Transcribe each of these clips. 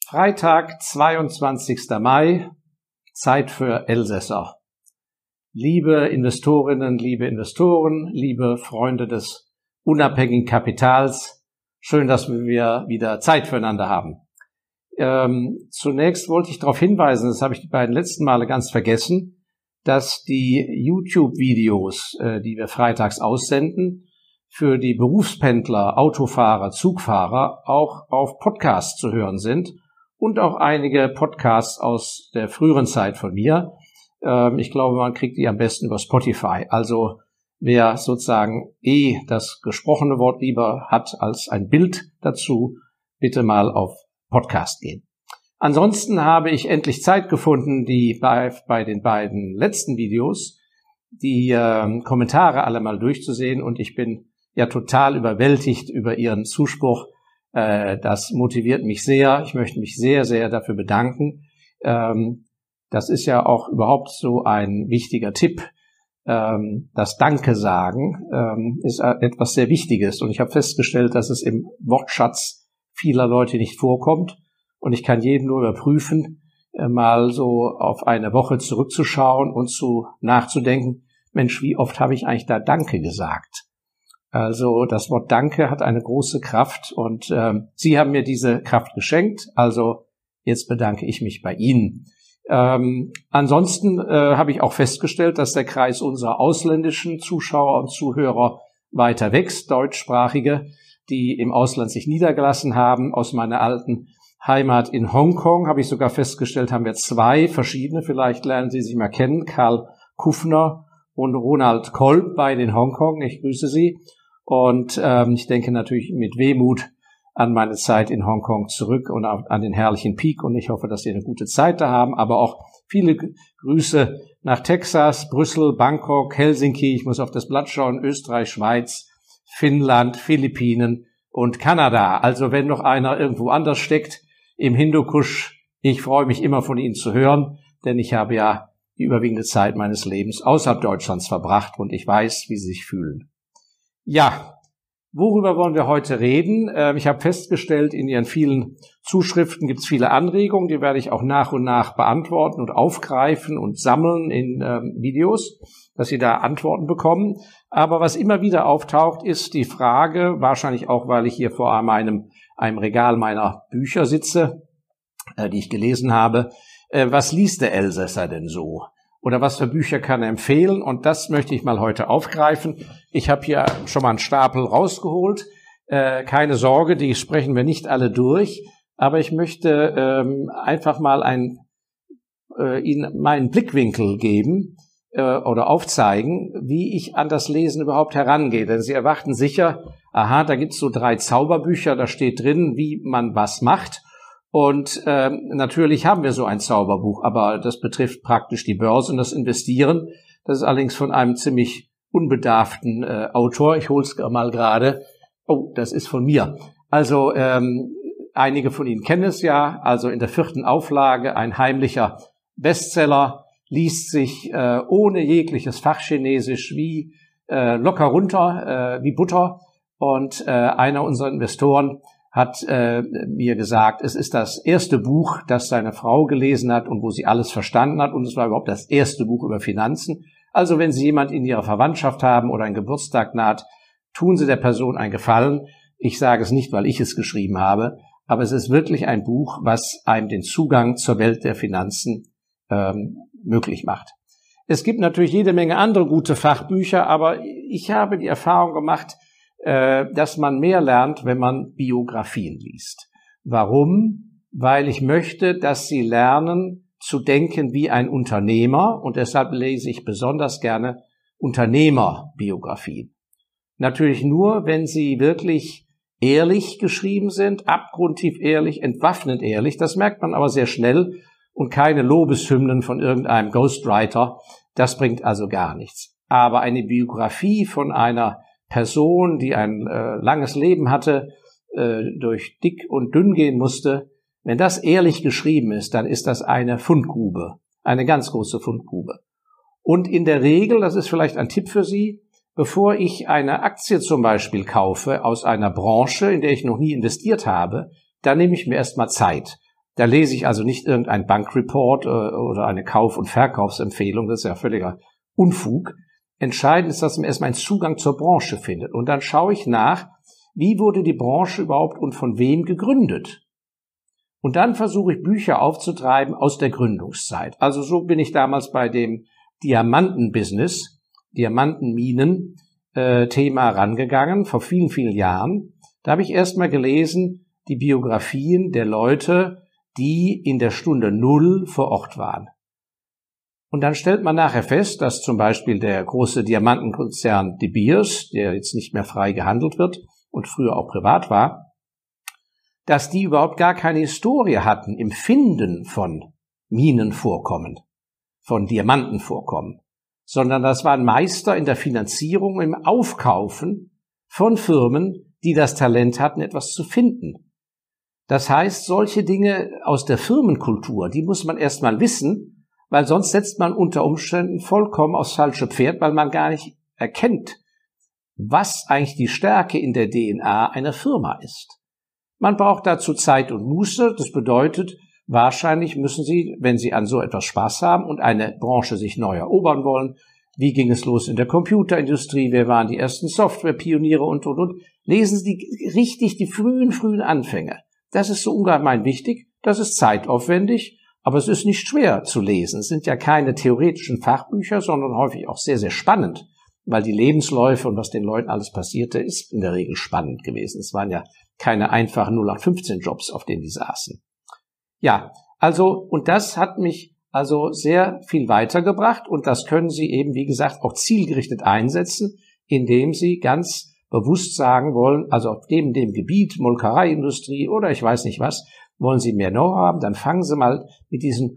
Freitag, 22. Mai, Zeit für Elsässer. Liebe Investorinnen, liebe Investoren, liebe Freunde des unabhängigen Kapitals, schön, dass wir wieder Zeit füreinander haben. Zunächst wollte ich darauf hinweisen, das habe ich die beiden letzten Male ganz vergessen, dass die YouTube-Videos, die wir freitags aussenden, für die Berufspendler, Autofahrer, Zugfahrer auch auf Podcasts zu hören sind und auch einige Podcasts aus der früheren Zeit von mir. Ich glaube, man kriegt die am besten über Spotify. Also wer sozusagen das gesprochene Wort lieber hat als ein Bild dazu, bitte mal auf Podcast gehen. Ansonsten habe ich endlich Zeit gefunden, die bei den beiden letzten Videos die Kommentare alle mal durchzusehen, und ich bin ja total überwältigt über Ihren Zuspruch. Das motiviert mich sehr. Ich möchte mich sehr, sehr dafür bedanken. Das ist ja auch überhaupt so ein wichtiger Tipp. Das Danke sagen ist etwas sehr Wichtiges, und ich habe festgestellt, dass es im Wortschatz vieler Leute nicht vorkommt, und ich kann jedem nur überprüfen, mal so auf eine Woche zurückzuschauen und nachzudenken, Mensch, wie oft habe ich eigentlich da Danke gesagt? Also das Wort Danke hat eine große Kraft, und Sie haben mir diese Kraft geschenkt, also jetzt bedanke ich mich bei Ihnen. Ansonsten habe ich auch festgestellt, dass der Kreis unserer ausländischen Zuschauer und Zuhörer weiter wächst, deutschsprachige, die im Ausland sich niedergelassen haben. Aus meiner alten Heimat in Hongkong habe ich sogar festgestellt, haben wir zwei verschiedene, vielleicht lernen Sie sich mal kennen, Karl Kuffner und Ronald Kolb, beide in Hongkong. Ich grüße Sie. Und ich denke natürlich mit Wehmut an meine Zeit in Hongkong zurück und an den herrlichen Peak, und ich hoffe, dass Sie eine gute Zeit da haben. Aber auch viele Grüße nach Texas, Brüssel, Bangkok, Helsinki, ich muss auf das Blatt schauen, Österreich, Schweiz, Finnland, Philippinen und Kanada. Also wenn noch einer irgendwo anders steckt im Hindukusch, ich freue mich immer von Ihnen zu hören, denn ich habe ja die überwiegende Zeit meines Lebens außerhalb Deutschlands verbracht, und ich weiß, wie Sie sich fühlen. Ja, worüber wollen wir heute reden? Ich habe festgestellt, in Ihren vielen Zuschriften gibt es viele Anregungen, die werde ich auch nach und nach beantworten und aufgreifen und sammeln in Videos, dass Sie da Antworten bekommen. Aber was immer wieder auftaucht, ist die Frage, wahrscheinlich auch, weil ich hier vor einem Regal meiner Bücher sitze, die ich gelesen habe, was liest der Elsässer denn so? Oder was für Bücher kann er empfehlen? Und das möchte ich mal heute aufgreifen. Ich habe hier schon mal einen Stapel rausgeholt. Keine Sorge, die sprechen wir nicht alle durch. Aber ich möchte einfach mal Ihnen meinen Blickwinkel geben oder aufzeigen, wie ich an das Lesen überhaupt herangehe. Denn Sie erwarten sicher, da gibt's so 3 Zauberbücher, da steht drin, wie man was macht. Und natürlich haben wir so ein Zauberbuch, aber das betrifft praktisch die Börse und das Investieren. Das ist allerdings von einem ziemlich unbedarften Autor. Ich hol's mal gerade. Oh, das ist von mir. Also einige von Ihnen kennen es ja. Also in der 4. Auflage ein heimlicher Bestseller, liest sich ohne jegliches Fachchinesisch wie locker runter, wie Butter. Und einer unserer Investoren hat mir gesagt, es ist das erste Buch, das seine Frau gelesen hat und wo sie alles verstanden hat, und es war überhaupt das erste Buch über Finanzen. Also wenn Sie jemand in Ihrer Verwandtschaft haben oder ein Geburtstag naht, tun Sie der Person einen Gefallen. Ich sage es nicht, weil ich es geschrieben habe, aber es ist wirklich ein Buch, was einem den Zugang zur Welt der Finanzen möglich macht. Es gibt natürlich jede Menge andere gute Fachbücher, aber ich habe die Erfahrung gemacht, dass man mehr lernt, wenn man Biografien liest. Warum? Weil ich möchte, dass Sie lernen zu denken wie ein Unternehmer, und deshalb lese ich besonders gerne Unternehmerbiografien. Natürlich nur, wenn sie wirklich ehrlich geschrieben sind, abgrundtief ehrlich, entwaffnend ehrlich. Das merkt man aber sehr schnell, und keine Lobeshymnen von irgendeinem Ghostwriter. Das bringt also gar nichts. Aber eine Biografie von einer Person, die ein langes Leben hatte, durch dick und dünn gehen musste, wenn das ehrlich geschrieben ist, dann ist das eine Fundgrube, eine ganz große Fundgrube. Und in der Regel, das ist vielleicht ein Tipp für Sie, bevor ich eine Aktie zum Beispiel kaufe aus einer Branche, in der ich noch nie investiert habe, dann nehme ich mir erstmal Zeit. Da lese ich also nicht irgendein Bankreport oder eine Kauf- und Verkaufsempfehlung, das ist ja völliger Unfug. Entscheidend ist, dass man erstmal einen Zugang zur Branche findet. Und dann schaue ich nach, wie wurde die Branche überhaupt und von wem gegründet. Und dann versuche ich Bücher aufzutreiben aus der Gründungszeit. Also so bin ich damals bei dem Diamantenbusiness, Diamantenminen-Thema rangegangen, vor vielen, vielen Jahren. Da habe ich erstmal gelesen, die Biografien der Leute, die in der Stunde Null vor Ort waren. Und dann stellt man nachher fest, dass zum Beispiel der große Diamantenkonzern De Beers, der jetzt nicht mehr frei gehandelt wird und früher auch privat war, dass die überhaupt gar keine Historie hatten im Finden von Minenvorkommen, von Diamantenvorkommen, sondern das waren Meister in der Finanzierung, im Aufkaufen von Firmen, die das Talent hatten, etwas zu finden. Das heißt, solche Dinge aus der Firmenkultur, die muss man erstmal wissen, weil sonst setzt man unter Umständen vollkommen aufs falsche Pferd, weil man gar nicht erkennt, was eigentlich die Stärke in der DNA einer Firma ist. Man braucht dazu Zeit und Muße. Das bedeutet, wahrscheinlich müssen Sie, wenn Sie an so etwas Spaß haben und eine Branche sich neu erobern wollen, wie ging es los in der Computerindustrie, wer waren die ersten Softwarepioniere und. Lesen Sie richtig die frühen Anfänge. Das ist so ungemein wichtig, das ist zeitaufwendig, aber es ist nicht schwer zu lesen. Es sind ja keine theoretischen Fachbücher, sondern häufig auch sehr, sehr spannend, weil die Lebensläufe und was den Leuten alles passierte, ist in der Regel spannend gewesen. Es waren ja keine einfachen 0815-Jobs, auf denen die saßen. Ja, also, und das hat mich also sehr viel weitergebracht und das können Sie eben, wie gesagt, auch zielgerichtet einsetzen, indem Sie ganz bewusst sagen wollen, also auf dem Gebiet, Molkereiindustrie oder ich weiß nicht was, wollen Sie mehr Know-how haben, dann fangen Sie mal mit diesen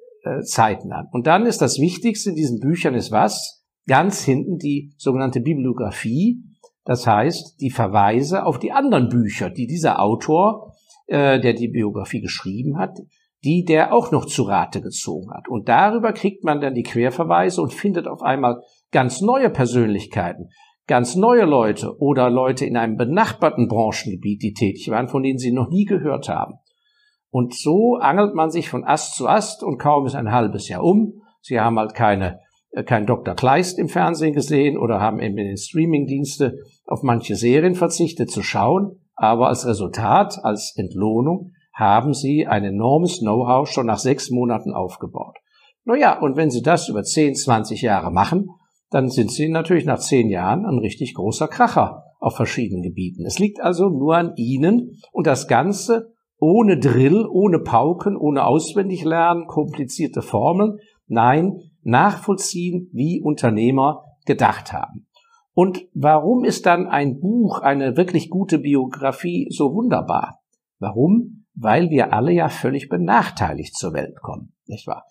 Zeiten an. Und dann ist das Wichtigste in diesen Büchern ist was? Ganz hinten die sogenannte Bibliografie, das heißt die Verweise auf die anderen Bücher, die dieser Autor, der die Biografie geschrieben hat, die der auch noch zu Rate gezogen hat. Und darüber kriegt man dann die Querverweise und findet auf einmal ganz neue Persönlichkeiten, ganz neue Leute oder Leute in einem benachbarten Branchengebiet, die tätig waren, von denen Sie noch nie gehört haben. Und so angelt man sich von Ast zu Ast und kaum ist ein halbes Jahr um. Sie haben halt kein Dr. Kleist im Fernsehen gesehen oder haben eben in den Streamingdienste auf manche Serien verzichtet zu schauen. Aber als Resultat, als Entlohnung, haben Sie ein enormes Know-how schon nach 6 Monaten aufgebaut. Naja, und wenn Sie das über 10, 20 Jahre machen, dann sind Sie natürlich nach 10 Jahren ein richtig großer Kracher auf verschiedenen Gebieten. Es liegt also nur an Ihnen und das Ganze ohne Drill, ohne Pauken, ohne Auswendiglernen, komplizierte Formeln. Nein, nachvollziehen, wie Unternehmer gedacht haben. Und warum ist dann ein Buch, eine wirklich gute Biografie so wunderbar? Warum? Weil wir alle ja völlig benachteiligt zur Welt kommen, nicht wahr?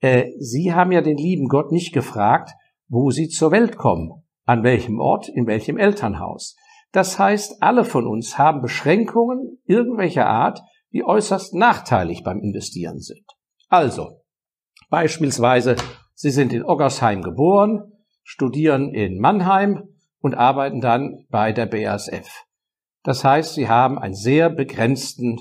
Sie haben ja den lieben Gott nicht gefragt, wo Sie zur Welt kommen, an welchem Ort, in welchem Elternhaus. Das heißt, alle von uns haben Beschränkungen irgendwelcher Art, die äußerst nachteilig beim Investieren sind. Also, beispielsweise, Sie sind in Oggersheim geboren, studieren in Mannheim und arbeiten dann bei der BASF. Das heißt, Sie haben einen sehr begrenzten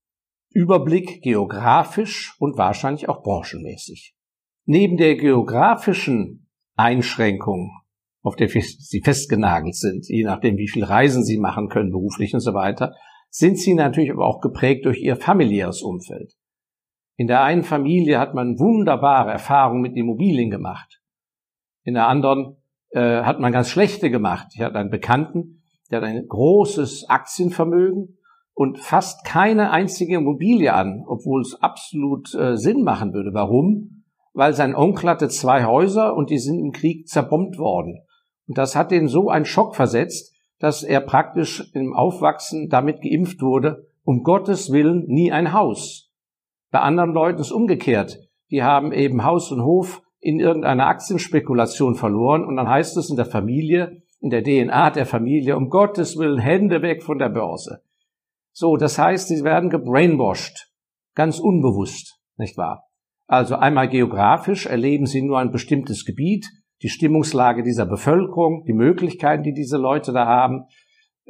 Überblick geografisch und wahrscheinlich auch branchenmäßig. Neben der geografischen Einschränkung, auf der Sie festgenagelt sind, je nachdem, wie viel Reisen Sie machen können, beruflich und so weiter, sind Sie natürlich aber auch geprägt durch Ihr familiäres Umfeld. In der einen Familie hat man wunderbare Erfahrungen mit Immobilien gemacht. In der anderen hat man ganz schlechte gemacht. Ich hatte einen Bekannten, der hat ein großes Aktienvermögen und fast keine einzige Immobilie an, obwohl es absolut Sinn machen würde. Warum? Weil sein Onkel hatte 2 Häuser und die sind im Krieg zerbombt worden. Und das hat ihn so einen Schock versetzt, dass er praktisch im Aufwachsen damit geimpft wurde, um Gottes Willen nie ein Haus. Bei anderen Leuten ist umgekehrt. Die haben eben Haus und Hof in irgendeiner Aktienspekulation verloren und dann heißt es in der Familie, in der DNA der Familie, um Gottes Willen Hände weg von der Börse. So, das heißt, sie werden gebrainwashed, ganz unbewusst, nicht wahr? Also einmal geografisch erleben sie nur ein bestimmtes Gebiet, die Stimmungslage dieser Bevölkerung, die Möglichkeiten, die diese Leute da haben.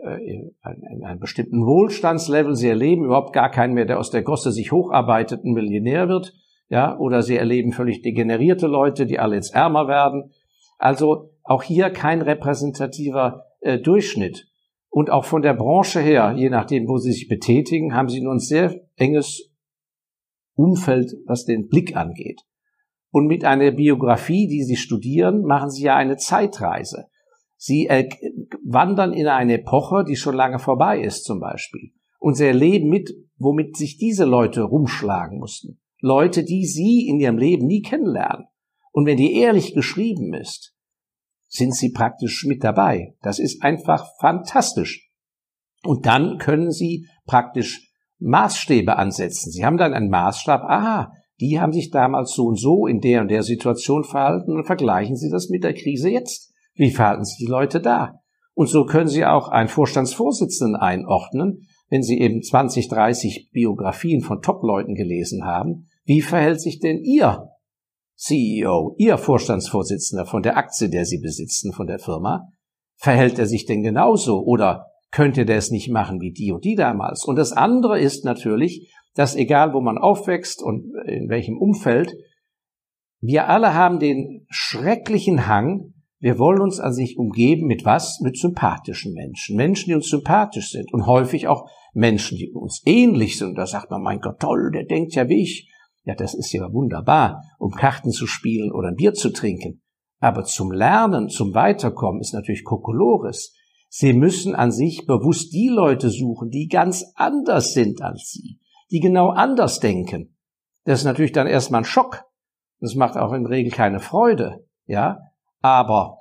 in einem bestimmten Wohlstandslevel. Sie erleben überhaupt gar keinen mehr, der aus der Gosse sich hocharbeitet, ein Millionär wird, ja, oder sie erleben völlig degenerierte Leute, die alle jetzt ärmer werden. Also auch hier kein repräsentativer Durchschnitt. Und auch von der Branche her, je nachdem, wo sie sich betätigen, haben sie nur ein sehr enges Umfeld, was den Blick angeht. Und mit einer Biografie, die sie studieren, machen sie ja eine Zeitreise. Sie wandern in eine Epoche, die schon lange vorbei ist zum Beispiel. Und sie erleben mit, womit sich diese Leute rumschlagen mussten. Leute, die sie in ihrem Leben nie kennenlernen. Und wenn die ehrlich geschrieben ist, sind sie praktisch mit dabei. Das ist einfach fantastisch. Und dann können sie praktisch Maßstäbe ansetzen. Sie haben dann einen Maßstab, aha, die haben sich damals so und so in der und der Situation verhalten und vergleichen Sie das mit der Krise jetzt. Wie verhalten sich die Leute da? Und so können Sie auch einen Vorstandsvorsitzenden einordnen, wenn Sie eben 20, 30 Biografien von Top-Leuten gelesen haben. Wie verhält sich denn Ihr CEO, Ihr Vorstandsvorsitzender von der Aktie, der Sie besitzen, von der Firma? Verhält er sich denn genauso oder könnte der es nicht machen wie die und die damals? Und das andere ist natürlich, dass egal wo man aufwächst und in welchem Umfeld, wir alle haben den schrecklichen Hang, wir wollen uns an sich umgeben mit was? Mit sympathischen Menschen. Menschen, die uns sympathisch sind und häufig auch Menschen, die uns ähnlich sind. Da sagt man, mein Gott, toll, der denkt ja wie ich. Ja, das ist ja wunderbar, um Karten zu spielen oder ein Bier zu trinken. Aber zum Lernen, zum Weiterkommen ist natürlich Kokolores. Sie müssen an sich bewusst die Leute suchen, die ganz anders sind als Sie, die genau anders denken. Das ist natürlich dann erstmal ein Schock. Das macht auch in der Regel keine Freude, ja. Aber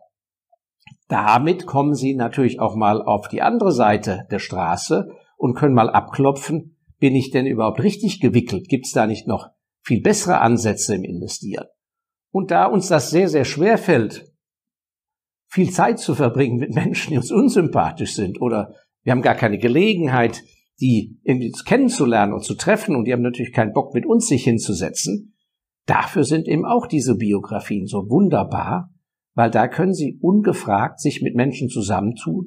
damit kommen Sie natürlich auch mal auf die andere Seite der Straße und können mal abklopfen, bin ich denn überhaupt richtig gewickelt? Gibt es da nicht noch viel bessere Ansätze im Investieren? Und da uns das sehr, sehr schwer fällt, viel Zeit zu verbringen mit Menschen, die uns unsympathisch sind oder wir haben gar keine Gelegenheit, die irgendwie kennenzulernen und zu treffen und die haben natürlich keinen Bock, mit uns sich hinzusetzen. Dafür sind eben auch diese Biografien so wunderbar, weil da können Sie ungefragt sich mit Menschen zusammentun,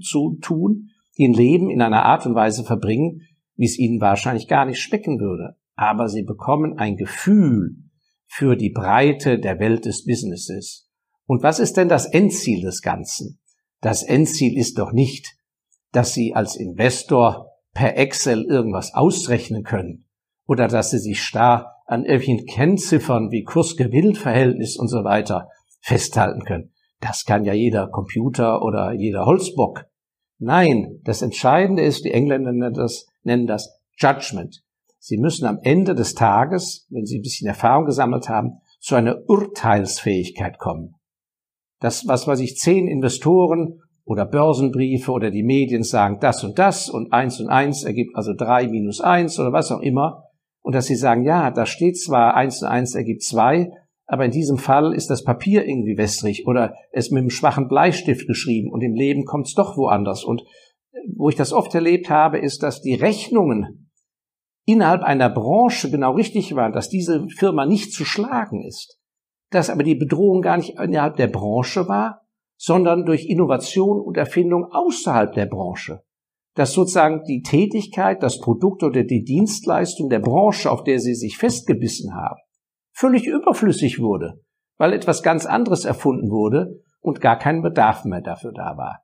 die ein Leben in einer Art und Weise verbringen, wie es Ihnen wahrscheinlich gar nicht schmecken würde. Aber Sie bekommen ein Gefühl für die Breite der Welt des Businesses. Und was ist denn das Endziel des Ganzen? Das Endziel ist doch nicht, dass Sie als Investor per Excel irgendwas ausrechnen können oder dass Sie sich starr an irgendwelchen Kennziffern wie Kurs-Gewinn-Verhältnis und so weiter festhalten können. Das kann ja jeder Computer oder jeder Holzbock. Nein, das Entscheidende ist, die Engländer nennen das Judgment. Sie müssen am Ende des Tages, wenn Sie ein bisschen Erfahrung gesammelt haben, zu einer Urteilsfähigkeit kommen. Das, was weiß ich, 10 Investoren oder Börsenbriefe oder die Medien sagen das und 1 und 1 ergibt also 3 minus 1 oder was auch immer. Und dass Sie sagen, ja, da steht zwar 1 und 1 ergibt 2, aber in diesem Fall ist das Papier irgendwie wässrig oder es mit einem schwachen Bleistift geschrieben und im Leben kommt es doch woanders. Und wo ich das oft erlebt habe, ist, dass die Rechnungen innerhalb einer Branche genau richtig waren, dass diese Firma nicht zu schlagen ist, dass aber die Bedrohung gar nicht innerhalb der Branche war, sondern durch Innovation und Erfindung außerhalb der Branche. Dass sozusagen die Tätigkeit, das Produkt oder die Dienstleistung der Branche, auf der sie sich festgebissen haben, völlig überflüssig wurde, weil etwas ganz anderes erfunden wurde und gar kein Bedarf mehr dafür da war.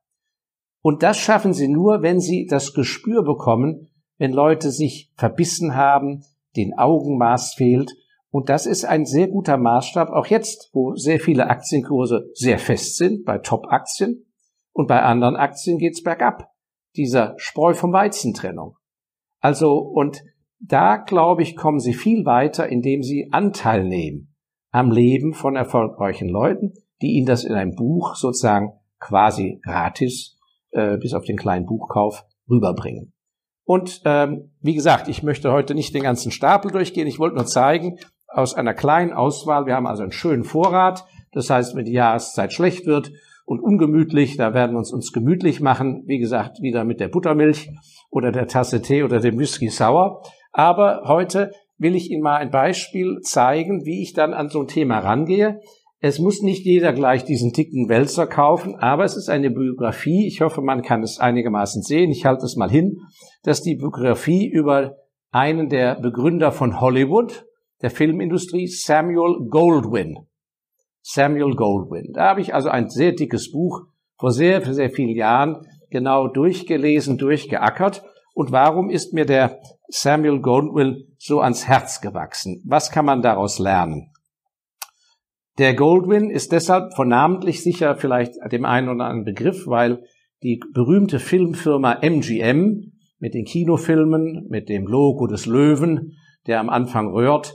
Und das schaffen sie nur, wenn sie das Gespür bekommen, wenn Leute sich verbissen haben, den Augenmaß fehlt. Und das ist ein sehr guter Maßstab, auch jetzt, wo sehr viele Aktienkurse sehr fest sind, bei Top-Aktien. Und bei anderen Aktien geht's bergab. Dieser Spreu vom Weizen-Trennung. Also, und da, glaube ich, kommen Sie viel weiter, indem Sie Anteil nehmen am Leben von erfolgreichen Leuten, die Ihnen das in einem Buch sozusagen quasi gratis, bis auf den kleinen Buchkauf, rüberbringen. Und wie gesagt, ich möchte heute nicht den ganzen Stapel durchgehen. Ich wollte nur zeigen, aus einer kleinen Auswahl, wir haben also einen schönen Vorrat. Das heißt, wenn die Jahreszeit schlecht wird und ungemütlich, da werden wir uns gemütlich machen. Wie gesagt, wieder mit der Buttermilch oder der Tasse Tee oder dem Whisky Sour. Aber heute will ich Ihnen mal ein Beispiel zeigen, wie ich dann an so ein Thema rangehe. Es muss nicht jeder gleich diesen dicken Wälzer kaufen, aber es ist eine Biografie. Ich hoffe, man kann es einigermaßen sehen. Ich halte es mal hin. Das ist die Biografie über einen der Begründer von Hollywood, der Filmindustrie, Samuel Goldwyn. Samuel Goldwyn. Da habe ich also ein sehr dickes Buch vor sehr vielen Jahren genau durchgelesen, durchgeackert. Und warum ist mir der Samuel Goldwyn so ans Herz gewachsen? Was kann man daraus lernen? Der Goldwyn ist deshalb namentlich sicher vielleicht dem einen oder anderen Begriff, weil die berühmte Filmfirma MGM mit den Kinofilmen, mit dem Logo des Löwen, der am Anfang röhrt,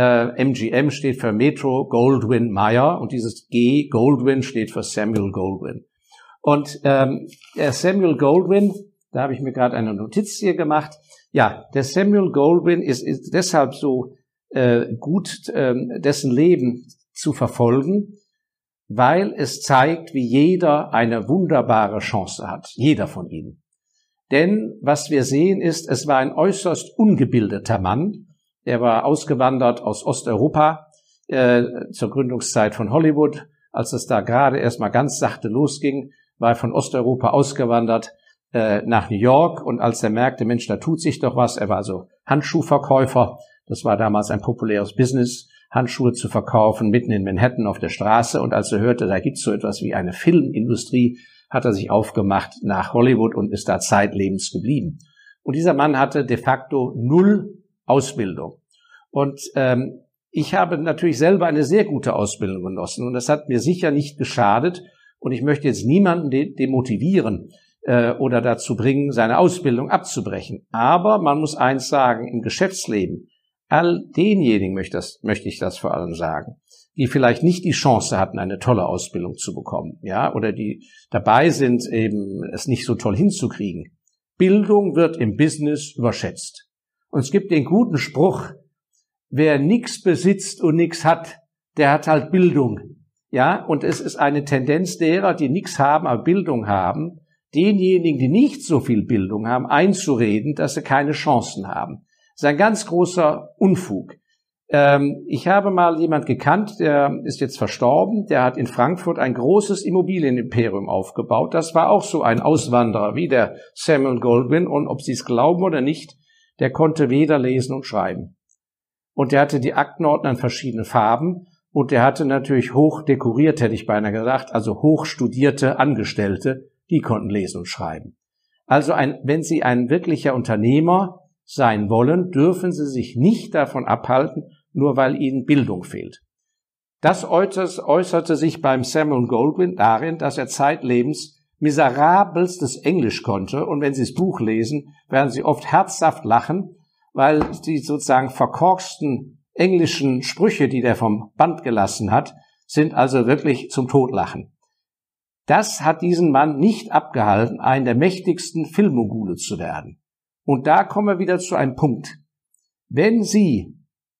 MGM steht für Metro Goldwyn Mayer und dieses G, Goldwyn, steht für Samuel Goldwyn. Und der Samuel Goldwyn, da habe ich mir gerade eine Notiz hier gemacht, ja, der Samuel Goldwyn ist deshalb so gut, dessen Leben zu verfolgen, weil es zeigt, wie jeder eine wunderbare Chance hat, jeder von ihnen. Denn was wir sehen ist, es war ein äußerst ungebildeter Mann, er war ausgewandert aus Osteuropa zur Gründungszeit von Hollywood, als es da gerade erstmal ganz sachte losging, war er von Osteuropa ausgewandert nach New York und als er merkte, Mensch, da tut sich doch was, er war also Handschuhverkäufer, das war damals ein populäres Business, Handschuhe zu verkaufen, mitten in Manhattan auf der Straße. Und als er hörte, da gibt's so etwas wie eine Filmindustrie, hat er sich aufgemacht nach Hollywood und ist da zeitlebens geblieben. Und dieser Mann hatte de facto 0 Ausbildung. Und ich habe natürlich selber eine sehr gute Ausbildung genossen. Und das hat mir sicher nicht geschadet. Und ich möchte jetzt niemanden demotivieren oder dazu bringen, seine Ausbildung abzubrechen. Aber man muss eins sagen, im Geschäftsleben, all denjenigen möchte ich das vor allem sagen, die vielleicht nicht die Chance hatten, eine tolle Ausbildung zu bekommen, ja, oder die dabei sind, eben es nicht so toll hinzukriegen. Bildung wird im Business überschätzt. Und es gibt den guten Spruch, wer nichts besitzt und nichts hat, der hat halt Bildung, ja, und es ist eine Tendenz derer, die nichts haben, aber Bildung haben, denjenigen, die nicht so viel Bildung haben, einzureden, dass sie keine Chancen haben. Das ist ein ganz großer Unfug. Ich habe mal jemand gekannt, der ist jetzt verstorben, der hat in Frankfurt ein großes Immobilienimperium aufgebaut. Das war auch so ein Auswanderer wie der Samuel Goldwyn und ob Sie es glauben oder nicht, der konnte weder lesen und schreiben. Und der hatte die Aktenordner in verschiedenen Farben und der hatte natürlich hoch dekoriert, hätte ich beinahe gesagt, also hoch studierte Angestellte, die konnten lesen und schreiben. Also wenn Sie ein wirklicher Unternehmer sein wollen, dürfen Sie sich nicht davon abhalten, nur weil Ihnen Bildung fehlt. Das äußerte sich beim Samuel Goldwyn darin, dass er zeitlebens miserabelstes Englisch konnte und wenn Sie das Buch lesen, werden Sie oft herzhaft lachen, weil die sozusagen verkorksten englischen Sprüche, die der vom Band gelassen hat, sind also wirklich zum Totlachen. Das hat diesen Mann nicht abgehalten, einen der mächtigsten Filmmogule zu werden. Und da kommen wir wieder zu einem Punkt. Wenn Sie,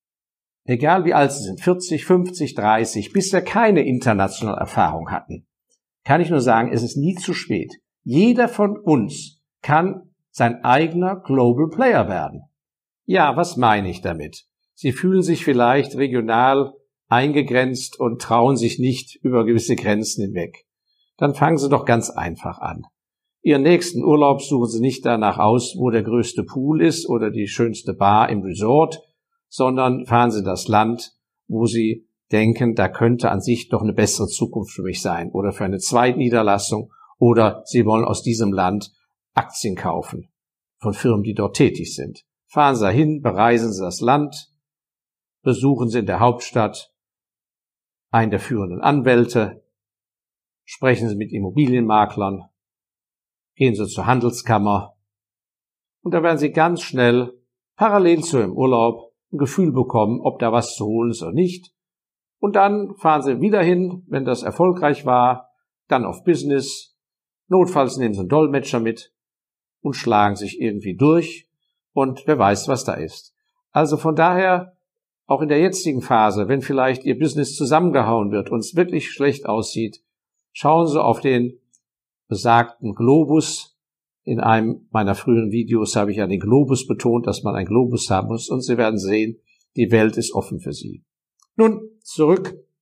egal wie alt Sie sind, 40, 50, 30, bisher keine internationale Erfahrung hatten, kann ich nur sagen, es ist nie zu spät. Jeder von uns kann sein eigener Global Player werden. Ja, was meine ich damit? Sie fühlen sich vielleicht regional eingegrenzt und trauen sich nicht über gewisse Grenzen hinweg. Dann fangen Sie doch ganz einfach an. Ihren nächsten Urlaub suchen Sie nicht danach aus, wo der größte Pool ist oder die schönste Bar im Resort, sondern fahren Sie in das Land, wo Sie denken, da könnte an sich doch eine bessere Zukunft für mich sein oder für eine Zweitniederlassung oder Sie wollen aus diesem Land Aktien kaufen von Firmen, die dort tätig sind. Fahren Sie dahin, bereisen Sie das Land, besuchen Sie in der Hauptstadt einen der führenden Anwälte, sprechen Sie mit Immobilienmaklern, gehen Sie zur Handelskammer und da werden Sie ganz schnell parallel zu Ihrem Urlaub ein Gefühl bekommen, ob da was zu holen ist oder nicht. Und dann fahren Sie wieder hin, wenn das erfolgreich war, dann auf Business. Notfalls nehmen Sie einen Dolmetscher mit und schlagen sich irgendwie durch und wer weiß, was da ist. Also von daher, auch in der jetzigen Phase, wenn vielleicht Ihr Business zusammengehauen wird und es wirklich schlecht aussieht, schauen Sie auf den besagten Globus. In einem meiner früheren Videos habe ich ja den Globus betont, dass man einen Globus haben muss und Sie werden sehen, die Welt ist offen für Sie. Nun, zurück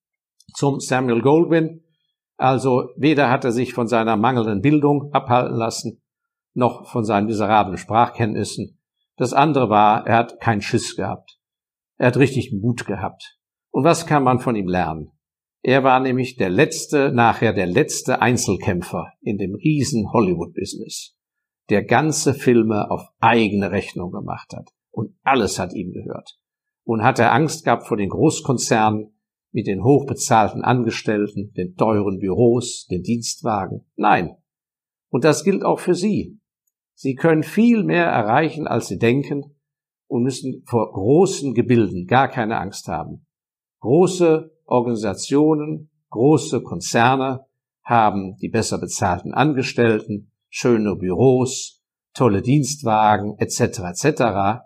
zum Samuel Goldwyn. Also weder hat er sich von seiner mangelnden Bildung abhalten lassen, noch von seinen miserablen Sprachkenntnissen. Das andere war, er hat keinen Schiss gehabt. Er hat richtig Mut gehabt. Und was kann man von ihm lernen? Er war nämlich nachher der letzte Einzelkämpfer in dem riesen Hollywood-Business, der ganze Filme auf eigene Rechnung gemacht hat. Und alles hat ihm gehört. Und hat er Angst gehabt vor den Großkonzernen mit den hochbezahlten Angestellten, den teuren Büros, den Dienstwagen? Nein. Und das gilt auch für Sie. Sie können viel mehr erreichen, als Sie denken, und müssen vor großen Gebilden gar keine Angst haben. Große Organisationen, große Konzerne haben die besser bezahlten Angestellten, schöne Büros, tolle Dienstwagen etc. etc.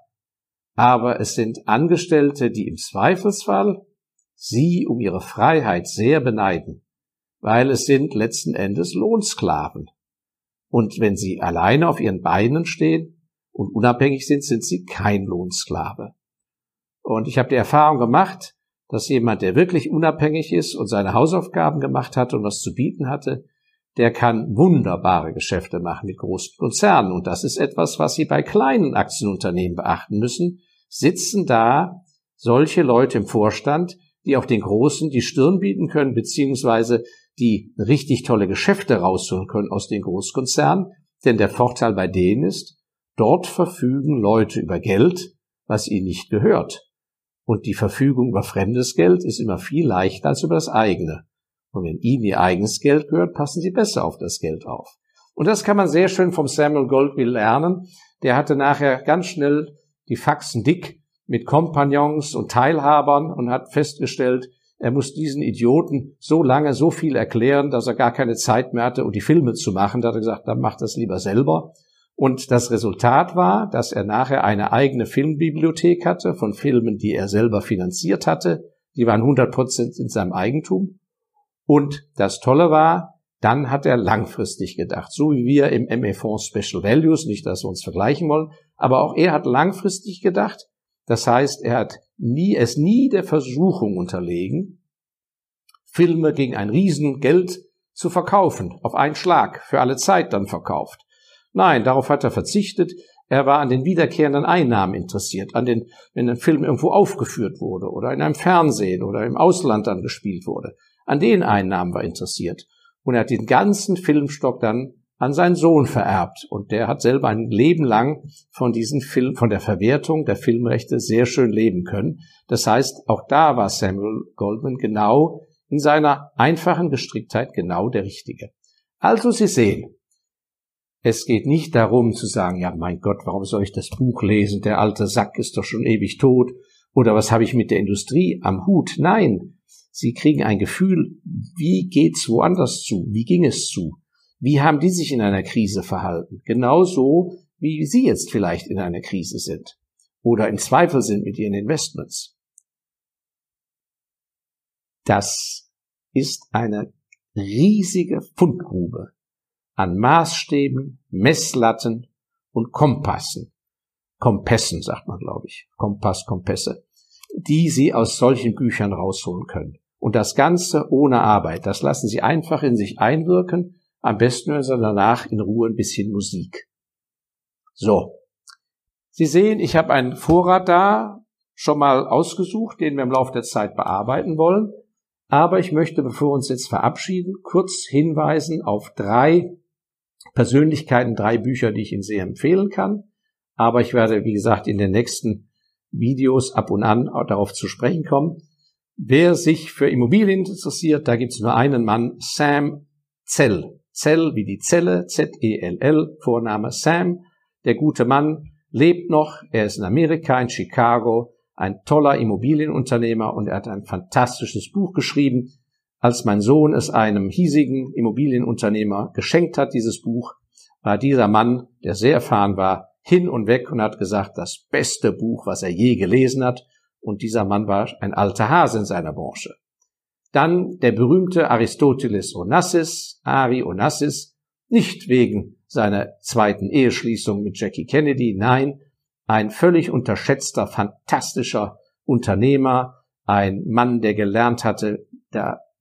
Aber es sind Angestellte, die im Zweifelsfall Sie um ihre Freiheit sehr beneiden, weil es sind letzten Endes Lohnsklaven. Und wenn Sie alleine auf Ihren Beinen stehen und unabhängig sind, sind Sie kein Lohnsklave. Und ich habe die Erfahrung gemacht, dass jemand, der wirklich unabhängig ist und seine Hausaufgaben gemacht hat und was zu bieten hatte, der kann wunderbare Geschäfte machen mit großen Konzernen. Und das ist etwas, was Sie bei kleinen Aktienunternehmen beachten müssen. Sitzen da solche Leute im Vorstand, die auch den Großen die Stirn bieten können, beziehungsweise die richtig tolle Geschäfte rausholen können aus den Großkonzernen. Denn der Vorteil bei denen ist, dort verfügen Leute über Geld, was ihnen nicht gehört. Und die Verfügung über fremdes Geld ist immer viel leichter als über das eigene. Und wenn Ihnen Ihr eigenes Geld gehört, passen Sie besser auf das Geld auf. Und das kann man sehr schön vom Samuel Goldwyn lernen. Der hatte nachher ganz schnell die Faxen dick mit Kompagnons und Teilhabern und hat festgestellt, er muss diesen Idioten so lange so viel erklären, dass er gar keine Zeit mehr hatte, um die Filme zu machen. Da hat er gesagt, dann macht das lieber selber. Und das Resultat war, dass er nachher eine eigene Filmbibliothek hatte von Filmen, die er selber finanziert hatte. Die waren 100% in seinem Eigentum. Und das Tolle war, dann hat er langfristig gedacht, so wie wir im ME-Fonds Special Values, nicht, dass wir uns vergleichen wollen, aber auch er hat langfristig gedacht. Das heißt, er hat nie der Versuchung unterlegen, Filme gegen ein Riesengeld zu verkaufen, auf einen Schlag, für alle Zeit dann verkauft. Nein, darauf hat er verzichtet. Er war an den wiederkehrenden Einnahmen interessiert, wenn ein Film irgendwo aufgeführt wurde oder in einem Fernsehen oder im Ausland dann gespielt wurde. An den Einnahmen war interessiert. Und er hat den ganzen Filmstock dann an seinen Sohn vererbt. Und der hat selber ein Leben lang von der Verwertung der Filmrechte sehr schön leben können. Das heißt, auch da war Samuel Goldwyn genau in seiner einfachen Gestricktheit genau der Richtige. Also Sie sehen, es geht nicht darum zu sagen, ja mein Gott, warum soll ich das Buch lesen? Der alte Sack ist doch schon ewig tot. Oder was habe ich mit der Industrie am Hut? Nein, Sie kriegen ein Gefühl, wie geht's woanders zu? Wie ging es zu? Wie haben die sich in einer Krise verhalten? Genauso, wie Sie jetzt vielleicht in einer Krise sind oder im Zweifel sind mit Ihren Investments. Das ist eine riesige Fundgrube an Maßstäben, Messlatten und Kompassen. Kompässen, sagt man, glaube ich. Kompass, Kompässe, die Sie aus solchen Büchern rausholen können. Und das Ganze ohne Arbeit. Das lassen Sie einfach in sich einwirken. Am besten hören Sie danach in Ruhe ein bisschen Musik. So. Sie sehen, ich habe einen Vorrat da schon mal ausgesucht, den wir im Laufe der Zeit bearbeiten wollen. Aber ich möchte, bevor wir uns jetzt verabschieden, kurz hinweisen auf 3 Persönlichkeiten, 3 Bücher, die ich Ihnen sehr empfehlen kann. Aber ich werde, wie gesagt, in den nächsten Videos ab und an auch darauf zu sprechen kommen. Wer sich für Immobilien interessiert, da gibt es nur einen Mann, Sam Zell. Zell wie die Zelle, Z-E-L-L, Vorname Sam. Der gute Mann lebt noch, er ist in Amerika, in Chicago, ein toller Immobilienunternehmer und er hat ein fantastisches Buch geschrieben. Als mein Sohn es einem hiesigen Immobilienunternehmer geschenkt hat, dieses Buch, war dieser Mann, der sehr erfahren war, hin und weg und hat gesagt, das beste Buch, was er je gelesen hat. Und dieser Mann war ein alter Hase in seiner Branche. Dann der berühmte Aristoteles Onassis, Ari Onassis, nicht wegen seiner zweiten Eheschließung mit Jackie Kennedy, nein, ein völlig unterschätzter, fantastischer Unternehmer, ein Mann, der gelernt hatte,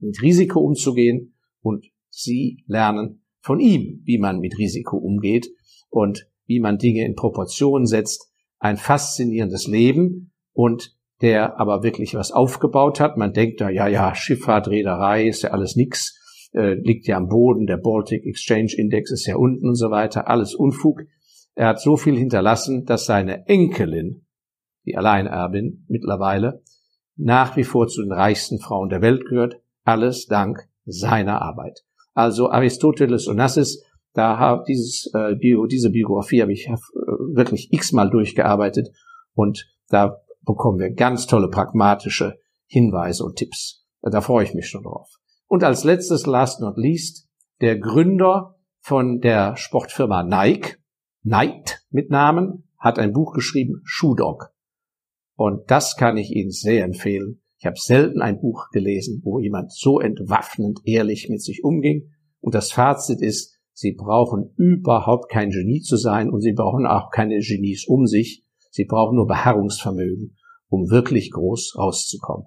mit Risiko umzugehen und Sie lernen von ihm, wie man mit Risiko umgeht und wie man Dinge in Proportion setzt. Ein faszinierendes Leben und der aber wirklich was aufgebaut hat. Man denkt da, ja, Schifffahrt, Reederei, ist ja alles nix, liegt ja am Boden, der Baltic Exchange Index ist ja unten und so weiter, alles Unfug. Er hat so viel hinterlassen, dass seine Enkelin, die Alleinerbin mittlerweile, nach wie vor zu den reichsten Frauen der Welt gehört, alles dank seiner Arbeit. Also Aristoteles Onassis, diese Biografie habe ich wirklich x-mal durchgearbeitet und da bekommen wir ganz tolle pragmatische Hinweise und Tipps. Da freue ich mich schon drauf. Und als letztes, last not least, der Gründer von der Sportfirma Nike, Knight mit Namen, hat ein Buch geschrieben, Shoe Dog. Und das kann ich Ihnen sehr empfehlen. Ich habe selten ein Buch gelesen, wo jemand so entwaffnend ehrlich mit sich umging. Und das Fazit ist, Sie brauchen überhaupt kein Genie zu sein und Sie brauchen auch keine Genies um sich. Sie brauchen nur Beharrungsvermögen, um wirklich groß rauszukommen.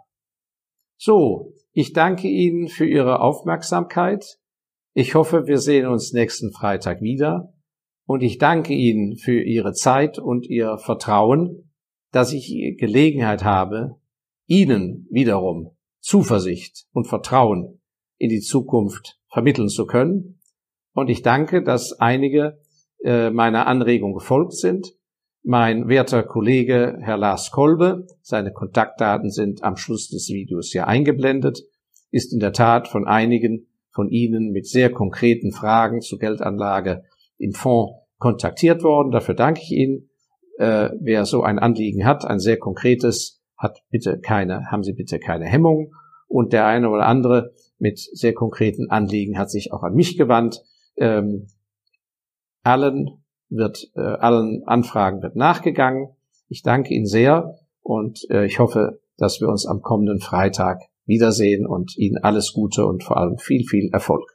So, ich danke Ihnen für Ihre Aufmerksamkeit. Ich hoffe, wir sehen uns nächsten Freitag wieder. Und ich danke Ihnen für Ihre Zeit und Ihr Vertrauen, dass ich Gelegenheit habe, Ihnen wiederum Zuversicht und Vertrauen in die Zukunft vermitteln zu können. Und ich danke, dass einige meiner Anregung gefolgt sind. Mein werter Kollege Herr Lars Kolbe, seine Kontaktdaten sind am Schluss des Videos hier eingeblendet, ist in der Tat von einigen von Ihnen mit sehr konkreten Fragen zur Geldanlage im Fonds kontaktiert worden. Dafür danke ich Ihnen. Wer so ein Anliegen hat, ein sehr konkretes, haben Sie bitte keine Hemmung. Und der eine oder andere mit sehr konkreten Anliegen hat sich auch an mich gewandt. Allen Anfragen wird nachgegangen. Ich danke Ihnen sehr und ich hoffe, dass wir uns am kommenden Freitag wiedersehen und Ihnen alles Gute und vor allem viel, viel Erfolg.